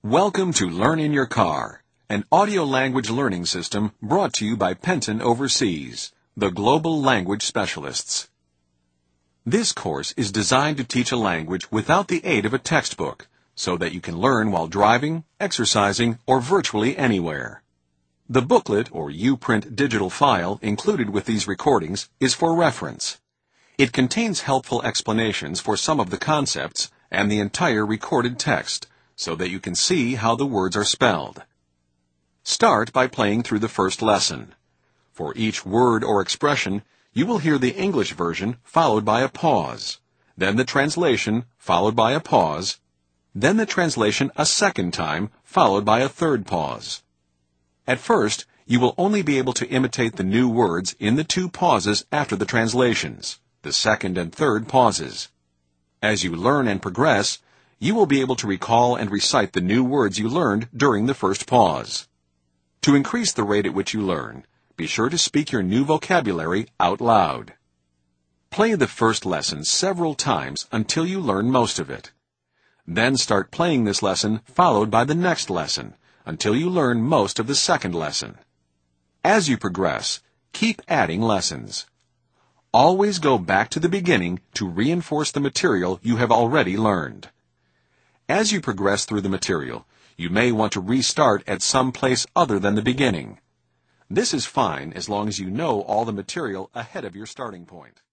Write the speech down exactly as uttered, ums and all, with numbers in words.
Welcome to Learn in Your Car, an audio language learning system brought to you by Penton Overseas, the global language specialists. This course is designed to teach a language without the aid of a textbook, so that you can learn while driving, exercising, or virtually anywhere. The booklet or U-Print digital file included with these recordings is for reference. It contains helpful explanations for some of the concepts and the entire recorded text, so that you can see how the words are spelled. Start by playing through the first lesson. For each word or expression, you will hear the English version followed by a pause, then the translation followed by a pause, then the translation a second time followed by a third pause. At first, you will only be able to imitate the new words in the two pauses after the translations, the second and third pauses. As you learn and progress, you will be able to recall and recite the new words you learned during the first pause. To increase the rate at which you learn, be sure to speak your new vocabulary out loud. Play the first lesson several times until you learn most of it. Then start playing this lesson followed by the next lesson until you learn most of the second lesson. As you progress, keep adding lessons. Always go back to the beginning to reinforce the material you have already learned. As you progress through the material, you may want to restart at some place other than the beginning. This is fine as long as you know all the material ahead of your starting point.